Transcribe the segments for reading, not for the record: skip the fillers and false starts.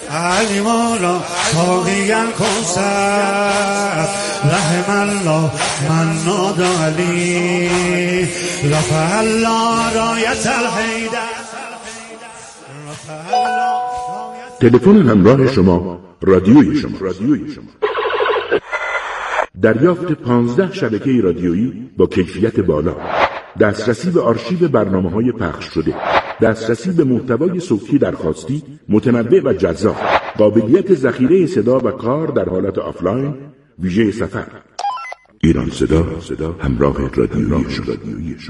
مولا ساقی الکوثر رحم الله من نادالی رفع الله رایت الحیدر. تلفن همراه شما رادیوی شما. دریافت 15 شبکه رادیویی با کیفیت بالا، دسترسی به آرشیو برنامه‌های پخش شده، دسترسی به محتوای صوتی درخواستی متنوع و جذاب، قابلیت ذخیره صدا و کار در حالت آفلاین، ویژه سفر. ایران صدا همراه رادیویی شما.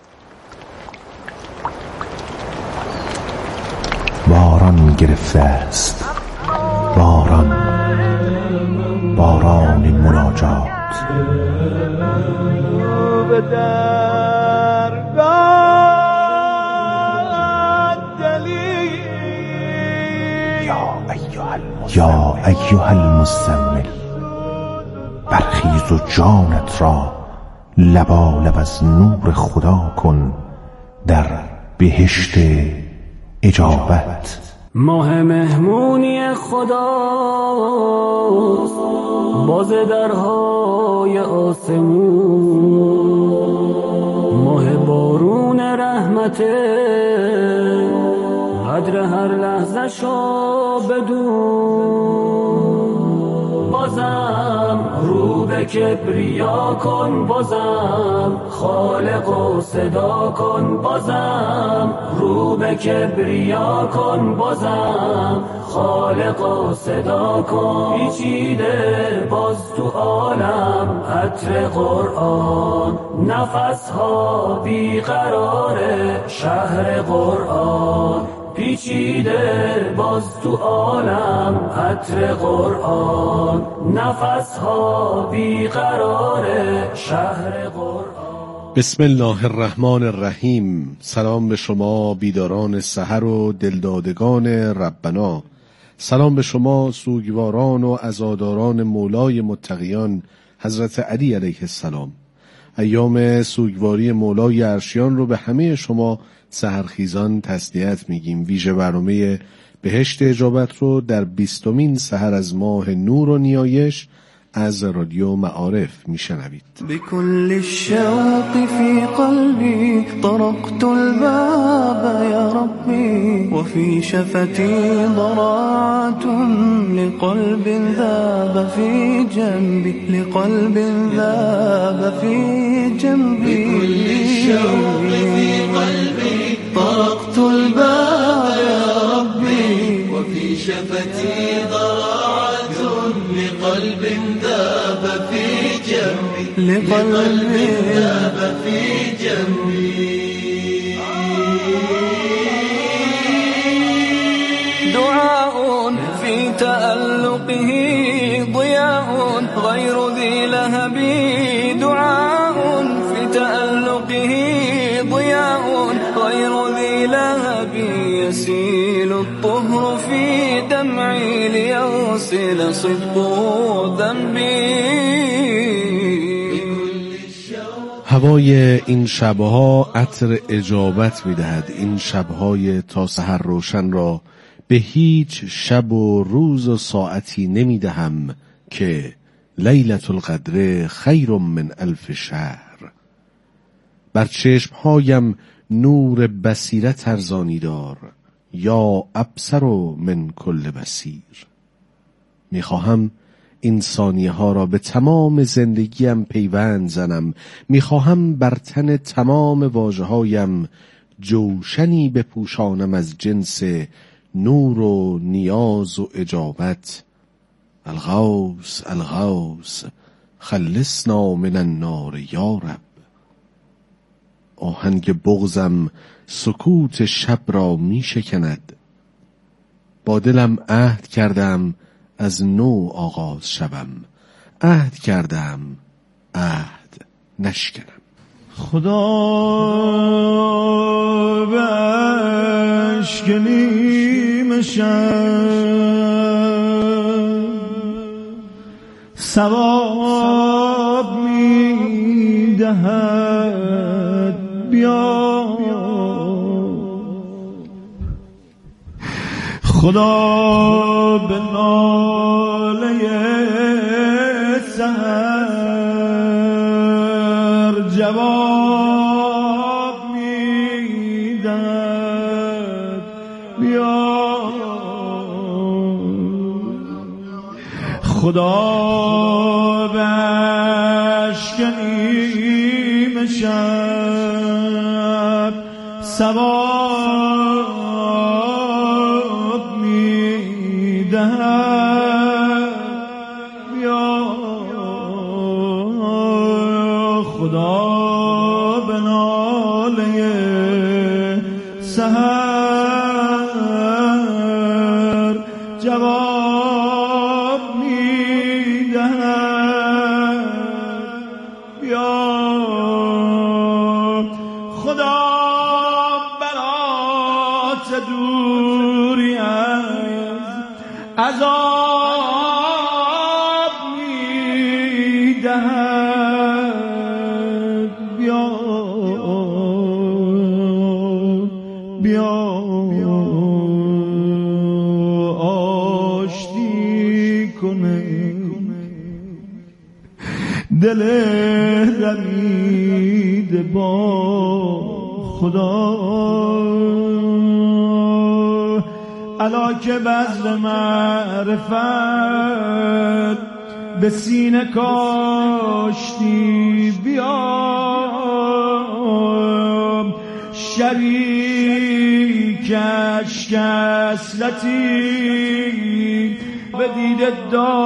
باران گرفته است، باران مناجات. به درگاه دلی یا ایها المزمل، برخیز و جانت را لبالب از نور خدا کن در بهشت اجابت. ماه مهمونی خداست باز درهای آسمون، ماه بارون رحمته قدر هر لحظه شو بدون. بازم رو به کبریا کن، بازم خالق و صدا کن، بازم رو به کبریا کن، بازم خالق و صدا کن. پیچیده باز تو عالم عطر قرآن، نفسها بیقرار شهر قرآن. پیچیده باز تو عالم عطر قرآن، نفسها بیقرار شهر قرآن. بسم الله الرحمن الرحیم. سلام به شما بیداران سحر و دلدادگان ربنا. سلام به شما سوگواران و عزاداران مولای متقیان حضرت علی علیه السلام. ایام سوگواری مولای عرشیان رو به همه شما سحرخیزان تسلیت میگیم. ویژه برنامه بهشت اجابت رو در 20مین سحر از ماه نور و نیایش از رادیو معارف میشنوید. بكل الشوق في قلبي طرقت الباب يا ربي وفي شفتي ضراعة لقلب ذاب في جنبي، لقلب ذاب في جنبي. بكل الشوق في قلبي طرقت الباب يا ربي وفي شفتي ضراعة لقلب ذاب في جنبي، لقلب ذاب في جنبي. دعاء في تألقه ضياء غير ذي لهب، دعاء في تألقه ضياء غير ذي لهب. يسيل الطهر في دمعي ليغسل صدق ذنبي. هوای این شبها عطر اجابت میدهد. این شبهای تا سحر روشن را به هیچ شب و روز و ساعتی نمیدهم که لیلة القدر خیر من 1000 شهر. بر چشمهایم نور بصیرت ارزانی دار، یا ابصر من کل بصیر. میخواهم این ثانیه ها را به تمام زندگیم پیوند زنم. میخواهم بر تن تمام واژه هایم جوشنی بپوشانم از جنس نور و نیاز و اجابت. الغوث الغوث خلصنا من النار یا رب. آهنگ بغضم سکوت شب را می شکند. با دلم عهد کردم از نو آغاز شوم، عهد کردم عهد نشکنم. خدا بشکنیم شب ثواب می دهد بیا. خدا به ناله سحر جواب میدهد بیا خدا به اشک نیمه شب ثواب میدهد بیا خدا به ناله سحر جواب میدهد بیا خدا برات دوری از عذاب میدهد بیا بیا آشتی کنه دل رمیده با خدا الا که بذر معرفت به سینه کاشتی بیا شریکش کسلتی به دیده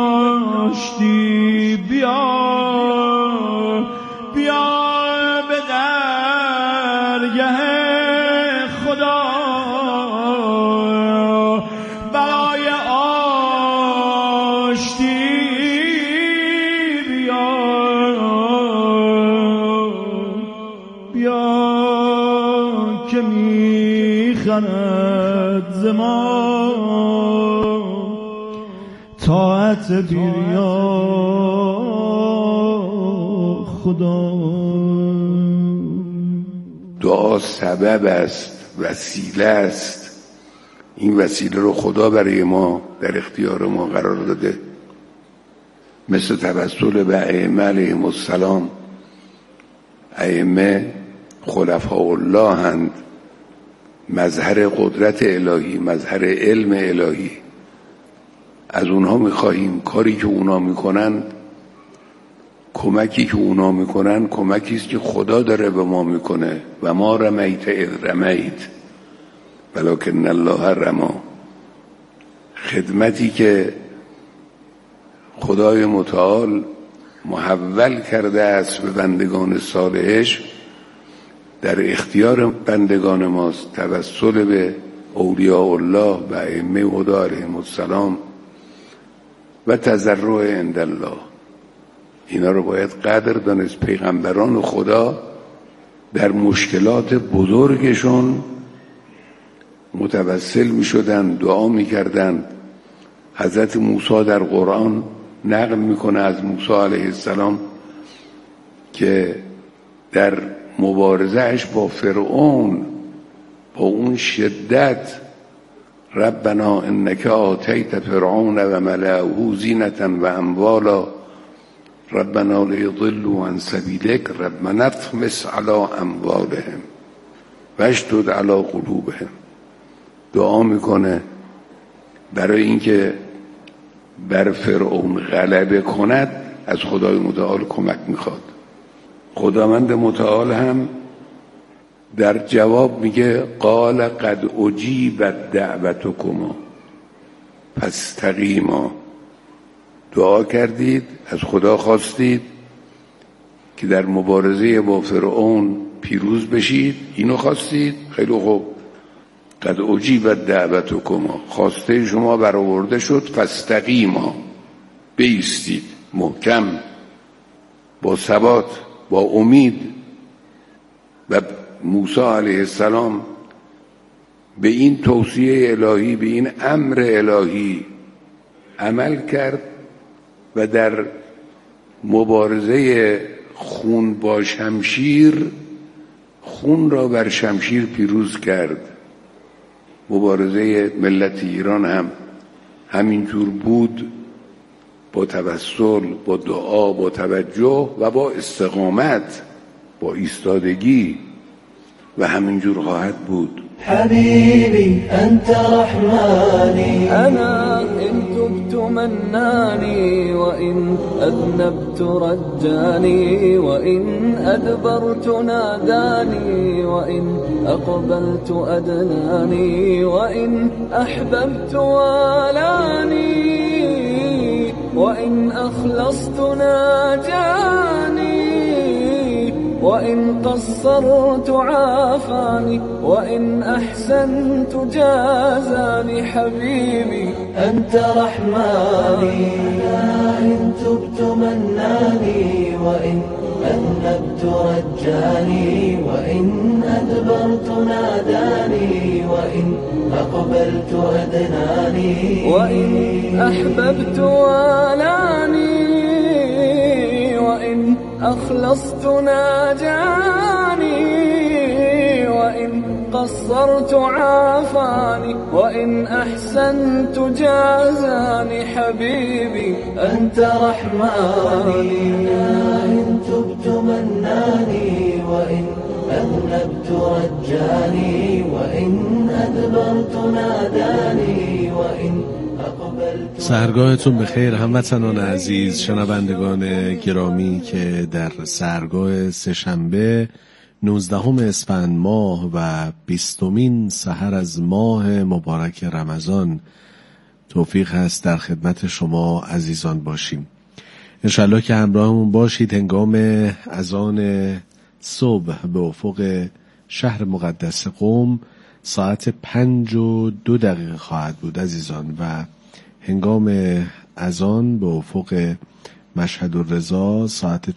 داشتی بیا بیا به درگه خدا برای آشتی بیا بیا که میخند ز ما طاعت بیریا خدا. دعا سبب است، وسیله است. این وسیله رو خدا برای ما در اختیار ما قرار داده، مثل توسل به ائمه علیهم السلام. ائمه خلفاء الله هند، مظهر قدرت الهی، مظهر علم الهی. از اونها میخواهیم کاری که اونا میکنن، کمکی که اونا میکنن، کمکی است که خدا داره به ما میکنه. و ما رمیت اذ رمیت ولکن الله رما. خدمتی که خدای متعال محول کرده است به بندگان صالحش در اختیار بندگان ماست، توسل به اولیاء الله و ائمه هدی علیهم السلام و تضرع عند الله. اینا رو باید قدر دانست. پیغمبران خدا در مشکلات بزرگشون متوسل می شدن، دعا می کردن. حضرت موسی در قرآن نقل میکنه از موسی علیه السلام که در مبارزهش با فرعون با اون شدت، ربنا انک آتیت فرعون و ملأه زینة و اموالا ربنا لیضلوا عن سبیلک ربنا اطمس علی اموالهم واشدد علی قلوبهم. دعا میکنه برای اینکه بر فرعون غلبه کند، از خدای متعال کمک میخواد. خداوند متعال هم در جواب میگه قال قد اجیبت دعوتکما فاستقیما. دعا کردید، از خدا خواستید که در مبارزه با فرعون پیروز بشید، اینو خواستید، خیلی خوب. قد اجیبت دعوتکما، خواسته شما برآورده شد، فاستقیما، بایستید محکم، با ثبات، با امید. و موسی علیه السلام به این توصیه الهی، به این امر الهی عمل کرد و در مبارزه خون با شمشیر خون را بر شمشیر پیروز کرد. مبارزه ملت ایران هم همینجور بود، با توسل، با دعا، با توجه و با استقامت، با ایستادگی و همینجور خواهد بود. حبيبي أنت رحماني أنا إن تبت مناني وإن أذنبت رجاني وإن أدبرت ناداني وإن أقبلت أدناني وإن أحببت والاني وإن أخلصت ناجاني وإن قصرت عافاني وإن أحسنت جازاني حبيبي أنت رحماني إن تبت مناني وإن أذنبت رجاني وإن أدبرت ناداني وإن أقبلت أدناني وإن أحببت والاني وإن أخلصت ناجاني وإن قصرت عافاني وإن أحسنت جازاني حبيبي أنت رحماني إن تبت مناني وإن أذنبت رجاني وإن أدبرت ناداني وإن سحرگاهتون بخیر هموطنان عزیز، شنوندگان گرامی که در سحرگاه سه‌شنبه 19 اسفند ماه و 20مین سحر از ماه مبارک رمضان توفیق هست در خدمت شما عزیزان باشیم. انشالله که همراهمون باشید. هنگام اذان صبح به افق شهر مقدس قم ساعت 5:02 خواهد بود عزیزان و هنگام اذان به افق مشهد الرضا ساعت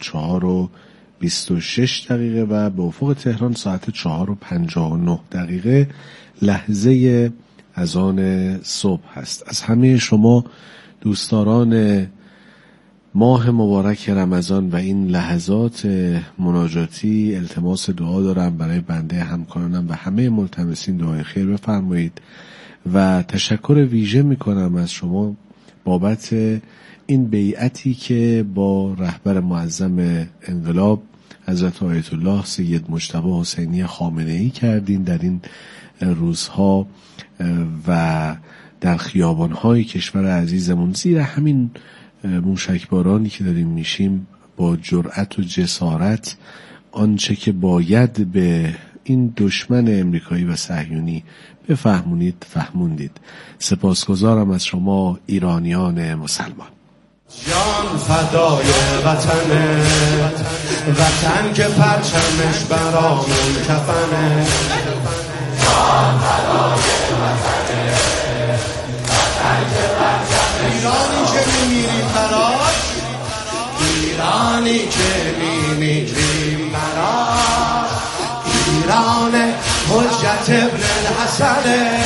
4:26 و به افق تهران ساعت 4:59 لحظه اذان صبح هست. از همه شما دوستداران ماه مبارک رمضان و این لحظات مناجاتی التماس دعا دارم برای بنده همکارانم و همه ملتمسین دعای خیر بفرمایید و تشکر ویژه میکنم از شما بابت این بیعتی که با رهبر معظم انقلاب حضرت آیت الله سید مجتبی حسینی خامنه‌ای کردین در این روزها و در خیابان‌های کشور عزیزمون. زیر همین موشکبارانی که داریم میشیم با جرأت و جسارت آنچه که باید به این دشمن امریکایی و صهیونی بفهمونید فهموندید. سپاسگزارم از شما ایرانیان مسلمان. جان فدای وطنه، وطن که پرچمش برامون کفنه. جان فدای وطنه، وطن که پرچمش ایرانی که میمیریم براش، ایرانی که میمیریم براش، ایران حجت ابن الحسن،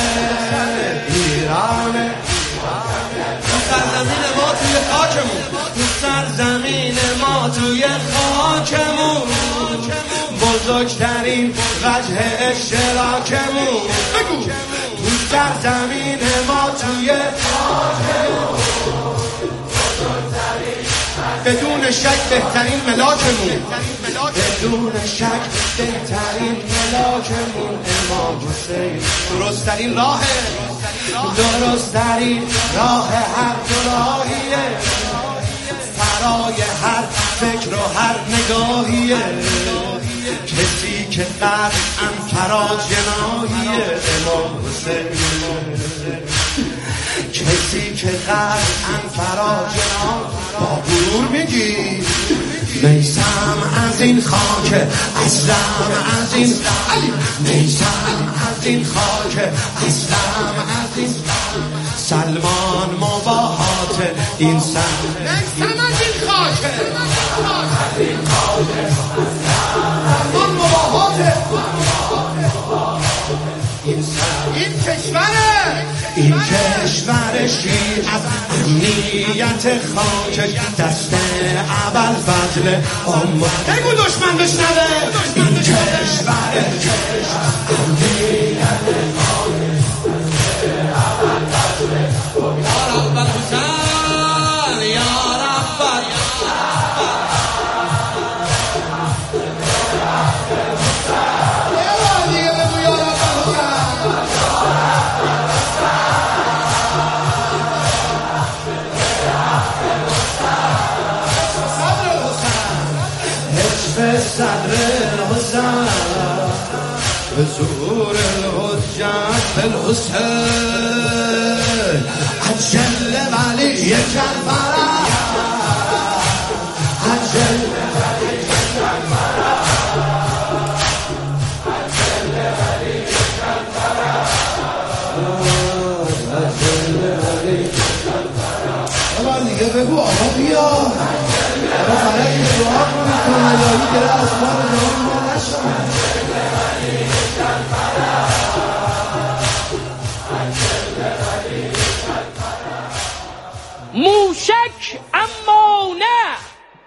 ایران سرزمین ما توی خاکمون، سرزمین ما توی خاکمون، بزرگترین وجه اشتراکمون، بگو تو سرزمین ما توی خاکمون، بدون شک بهترین ملاکمون، بدون شک بهترین ملاکمون امام حسین، درستترین راه، درستترین راه هر دو راهیه، فرای هر فکر و هر نگاهیه، کسی که قطعاً فراج جناهیه امام حسین، کسی که قطعاً فراج جناه. با غرور میگی نیستم از این خاک، اصلم از این علی، نیستم از این خاک، اصلم از این سلمان مباهات این سن، نیستم از این خاک، سلمان مباهات این سن، این کشوره، این کشور شیر از امنیت خاکش دست اول فضل اما بگو دشمن بشنوه، این کشور امنیت خاکش رب الحسین یا رب صدر الحسين بزور الحجاج بالحسين عجل علي كربلاء عجل علي كربلاء عجل علي كربلاء عجل علي كربلاء والله دیگه بگو آقا بیا موشک اما نه.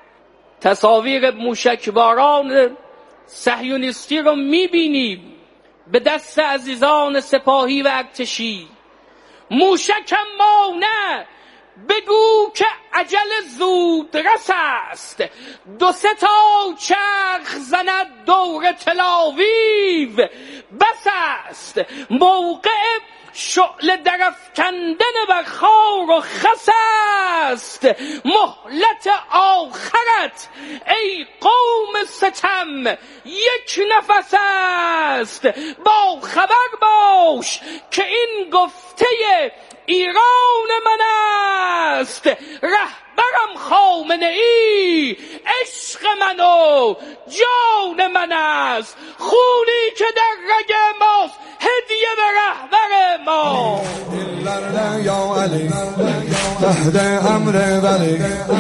تصاویر موشکباران صهیونیستی رو میبینیم به دست عزیزان سپاهی و ارتشی. موشک اما نه، بگو که عجل زود رس است، 2-3 تا چرخ زند دور تلاویو بس است، موقع شعله درفکندن بر خار و خس است، مهلت آخرت ای قوم ستم 1 نفس است، با خبر باش که این گفته ایران من است، رهبرم خامنه ای عشق من و جان من است، خونی که در رگ ماست هدیه به رهبر ما. دللرده یا علی تحت امر ولی،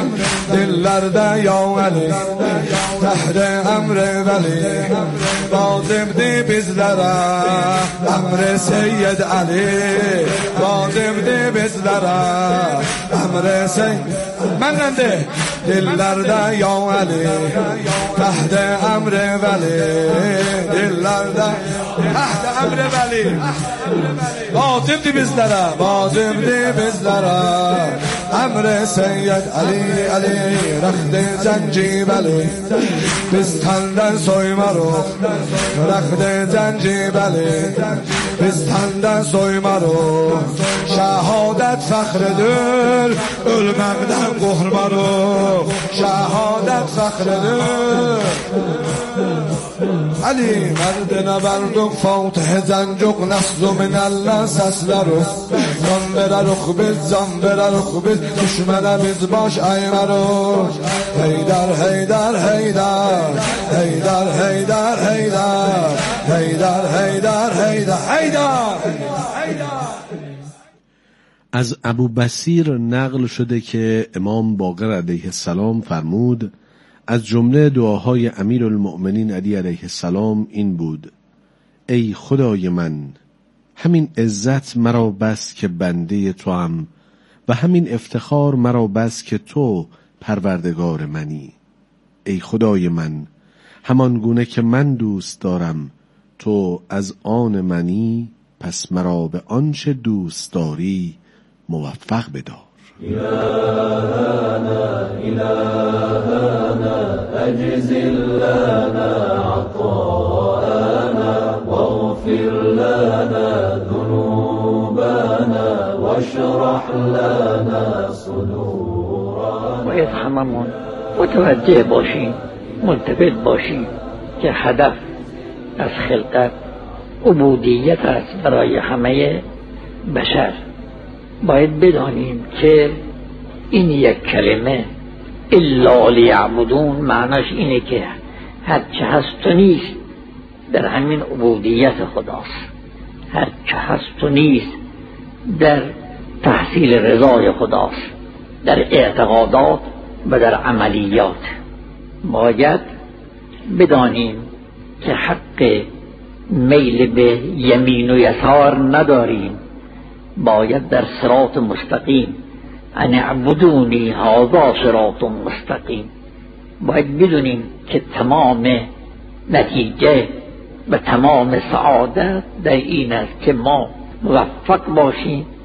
دللرده یا علی تحت امر ولی، لازم دی bizlere امر سید علی، لازم دی bizlere امر سید من رنده. دللرده یا علی تحت امر ولی، دللرده تحت امر ولی، لازم دی bizlere، لازم دی bizlere امر سید علی. علی رخت زنجیبلی بستندن soyma رو، رخت زنجیبلی بستندن soyma رو، شهادت فخر دل ölmekten korkma رو، شهادت فخر دل. علی مرد نبردک فاتح زنجق نسل من الله سسلرو، زن بره رخ biz، زن بره رخ biz، düşmene biz baş aymarو. Heydar heydar heydar heydar heydar heydar heydar heydar heydar heydar. از ابو بصیر نقل شده که امام باقر علیه السلام فرمود از جمله دعاهای امیرالمؤمنین علی علیه السلام این بود: ای خدای من، همین عزت مرا بس که بنده تو هم و همین افتخار مرا بس که تو پروردگار منی. ای خدای من، همان گونه که من دوست دارم تو از آن منی، پس مرا به آنچه دوست داری موفق بدار. إلهنا إلهنا أجزل لنا عطاءنا واغفر لنا ذنوبنا واشرح لنا صدورنا. باید هممون متوجه باشیم، منتبه باشیم که هدف از خلقت عبودیت است برای همه بشر. باید بدانیم که این یک کلمه الا لیعبدون معناش اینه که هرچه هست و نیست در همین عبودیت خداست، هرچه هست و نیست در تحصیل رضای خداست، در اعتقادات و در عملیات. باید بدانیم که حق میل به یمین و یسار نداریم، باید در صراط مستقیم، ان اعبدونی هذا صراط مستقیم. باید بدونیم که تمام نتیجه و تمام سعادت در این است که ما موفق باشیم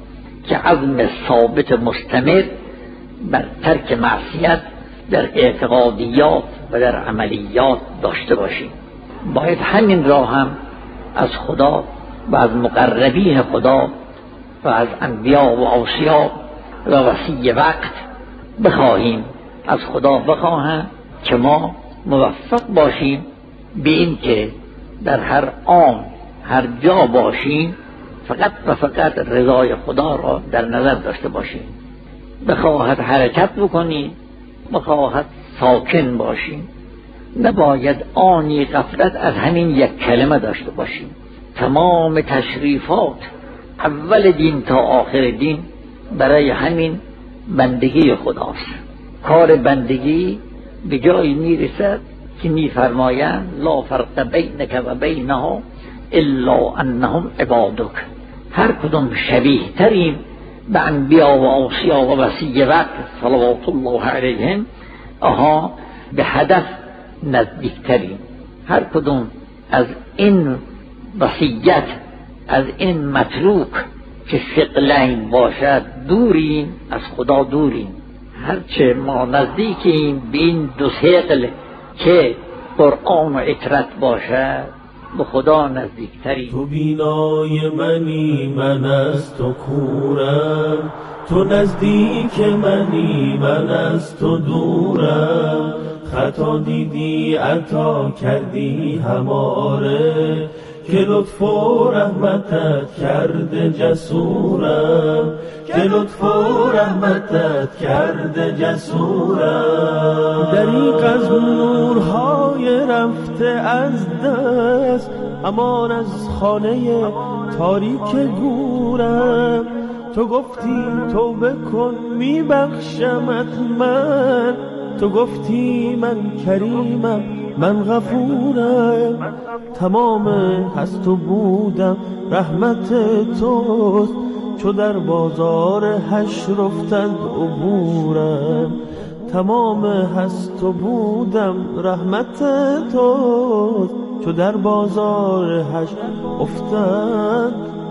که عزم ثابت مستمر بر ترک معصیت در اعتقادیات و در عملیات داشته باشیم. باید همین را هم از خدا و از مقربین خدا و از انبیا و اوصیا و وصی وقت بخواهیم، از خدا بخواهیم که ما موفق باشیم به این که در هر آن هر جا باشیم فقط و فقط رضای خدا را در نظر داشته باشیم. بخواهد حرکت بکنیم، بخواهد ساکن باشیم، نباید آنی غفلت از همین یک کلمه داشته باشیم. تمام تشریفات اول دین تا آخر دین برای همین بندگی خداست. کار بندگی به جایی میرسد که میفرمایند لا فرق بینک و بینها الا انهم عبادک. هر کدوم شبیه تریم به انبیا و اوصیا و وصی وقت صلوات الله علیهم، آها به هدف نزدیکتریم. هر کدوم از این وصیت، از این متروک که ثقلین باشد دوریم، از خدا دوریم. هرچه ما نزدیکیم به این دو ثقل که قرآن و اطرت باشد به خدا نزدیکتریم. تو بینای منی من از تو کورم، تو نزدیک منی من از تو دورم. خطا دیدی عطا کردی هماره، که لطف و رحمتت کرده جسورم، که لطف و رحمتت کرده جسورم. دریغ از نورهای رفته از دست، امان از خانه تاریک گورم. تو گفتی توبه کن میبخشمت من، تو گفتی من کریمم من غفورم. تمام هست و بودم رحمت توست، چو در بازار حشر افتد عبورم. تمام هست و بودم رحمت توست، چو در بازار حشر افتد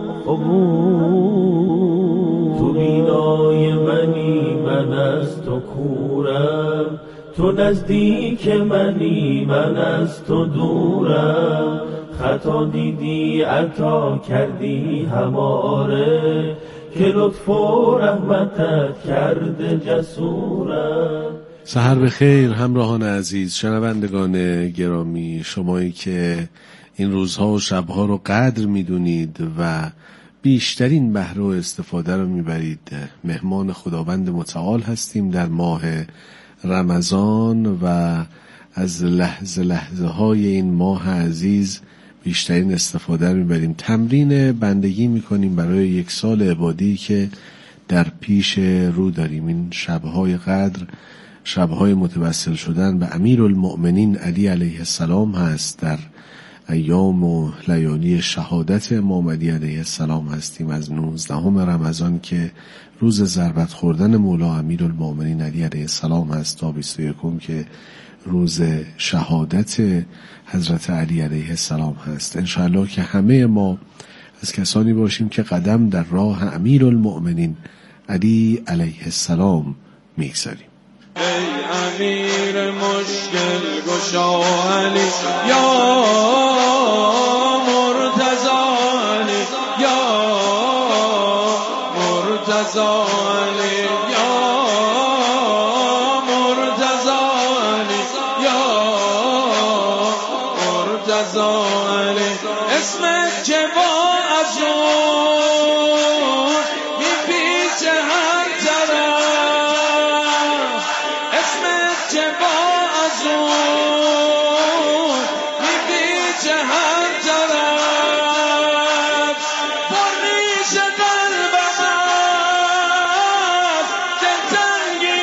عبور. تو بینای منی من از تو کورم، تو نزدیک منی من از تو دورم. خطا دیدی عطا کردی هماره، که لطف و رحمتت کرده جسورم. سحر بخیر همراهان عزیز، شنوندگان گرامی، شمایی که این روزها و شبها رو قدر میدونید و بیشترین بهره و استفاده رو میبرید. مهمان خداوند متعال هستیم در ماه رمضان و از لحظه های این ماه عزیز بیشترین استفاده رو میبریم. تمرین بندگی میکنیم برای 1 سال عبادی که در پیش رو داریم. این شبهای قدر، شبهای متوسل شدن به امیرالمؤمنین علی علیه السلام هست. در ایام و لیالی شهادت امام علی علیه السلام هستیم. از 19 رمضان که روز ضربت خوردن مولا امیرالمؤمنین علی علیه السلام هست تا 21 که روز شهادت حضرت علی علیه السلام هست. انشاءالله که همه ما از کسانی باشیم که قدم در راه امیرالمؤمنین علی علیه السلام میگذاریم. ای امیر مشکل گشا علی یا مرتضی علی یا مرتضی علی یا مرتضی علی یا مرتضی علی. اسمت که با از اون میپیچه هر طرف، اسمت که با از اون میپیچه هر طرف. پرمیش قلبم از دلتنگی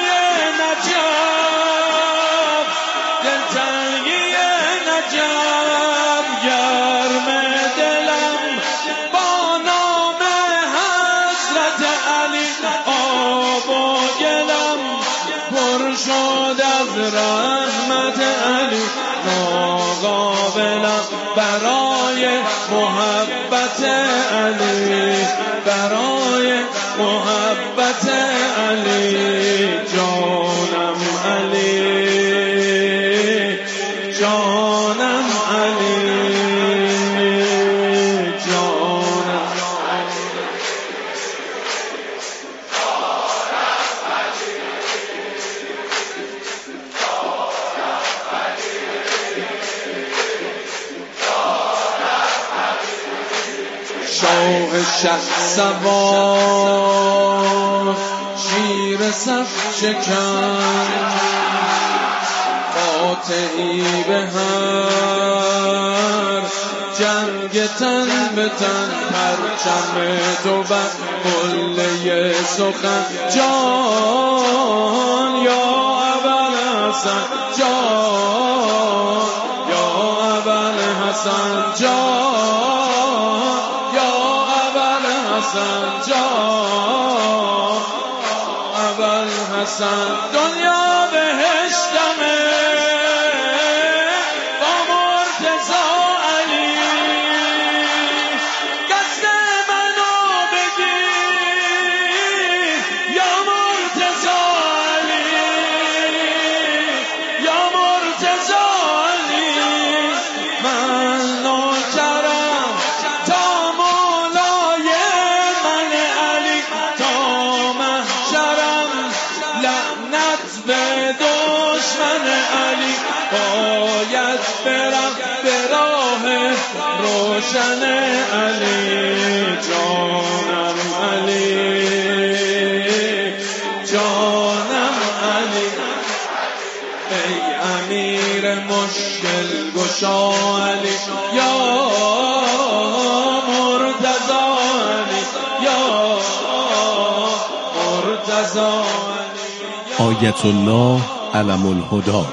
نجف، دلتنگی نجف. گرم دلم با نام حضرت علی، آب و گلم پر شد از رحمت علی. ناقابلم برای محبت علی، برای محبت علی جانم علی جانم علی جانم شاه شهسوار شیر صف شکن فاتحی به هر جنگ تن به تن پرچم تو بر قله سخن جان یا ابوالحسن جان یا ابوالحسن جان یا ابوالحسن جان ابوالحسن دنیا بهشتمه با مرتضی علی قصد منو بگیر یا مرتضی علی یا مرتضی علی من نوکرم تا مولای من علی تا محشرم لعنت به دشمن علی باید برم به راه روشن علی جانم علی جانم علی ای امیر مشکل گشا علی یا مرتضی علی یا مرتضی علی آیت الله علم الهدی.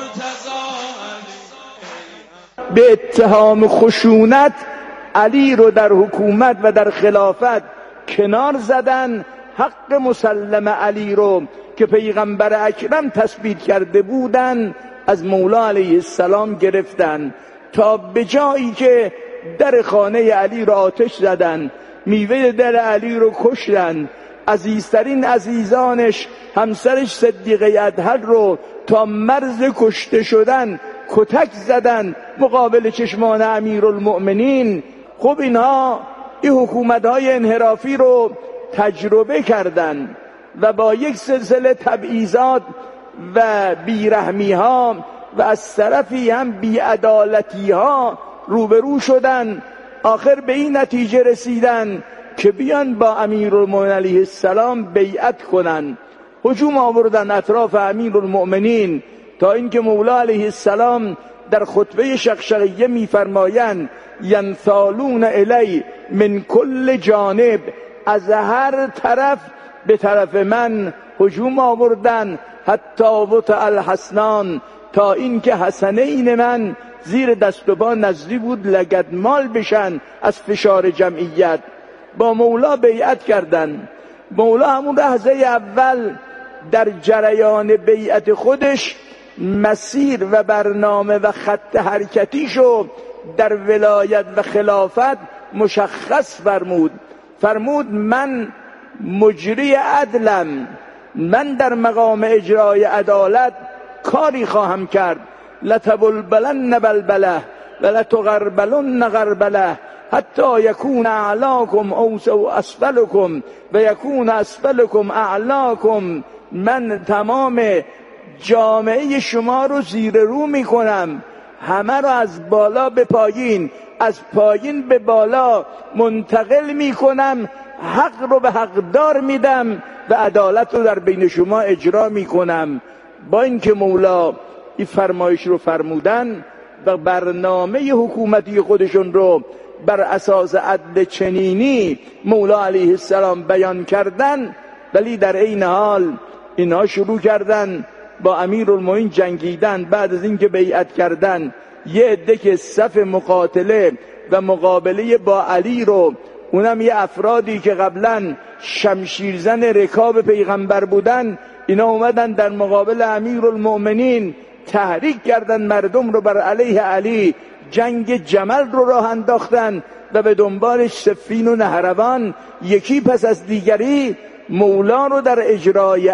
به اتهام خشونت علی رو در حکومت و در خلافت کنار زدن، حق مسلم علی رو که پیغمبر اکرم تثبیت کرده بودن از مولا علیه السلام گرفتن تا به جایی که در خانه علی رو آتش زدن، میوه در علی رو کشتن، عزیزترین عزیزانش همسرش صدیقه اطهر رو تا مرز کشته شدن کتک زدن مقابل چشمان امیرالمؤمنین. خب اینها این حکومت‌های انحرافی رو تجربه کردن و با یک سلسله تبعیضات و بیرحمی‌ها و از طرفی هم بی‌عدالتی‌ها روبرو شدن. آخر به این نتیجه رسیدن که بیان با امیرالمؤمنین علیه السلام بیعت کنن. هجوم آوردن اطراف امیرالمؤمنین تا اینکه مولا علیه السلام در خطبه شقشقیه می‌فرمایند ینثالون الی من کل جانب، از هر طرف به طرف من هجوم آوردن، حتی وطع الحسنان، تا اینکه حسنین من زیر دست و پا نزدیک بود لگدمال بشن از فشار جمعیت. با مولا بیعت کردن. مولا همون لحظه اول در جریان بیعت خودش مسیر و برنامه و خط حرکتیشو در ولایت و خلافت مشخص فرمود من مجری عدلم، من در مقام اجرای عدالت کاری خواهم کرد. لتبلبلن بلبله و لتغربلن غربله حتی یکون اعلاکم اوسع اسفلکم و یکون اسفلکم اعلاکم. من تمام جامعه شما رو زیر رو میکنم، همه رو از بالا به پایین، از پایین به بالا منتقل میکنم، حق رو به حقدار میدم و عدالت رو در بین شما اجرا میکنم. با اینکه مولا این فرمایش رو فرمودن و برنامه حکومتی خودشون رو بر اساس عدل چنینی مولا علیه السلام بیان کردن، ولی در این حال اینها شروع کردن با امیرالمومنین جنگیدن. بعد از اینکه بیعت کردن یه عده که صف مقاتله و مقابله با علی رو، اونم یه افرادی که قبلا شمشیرزن رکاب پیغمبر بودن، اینا اومدن در مقابل امیرالمؤمنین تحریک کردن مردم رو بر علیه علی، جنگ جمل رو راه انداختن و به دنبالش صفین و نهروان یکی پس از دیگری مولا رو در اجرای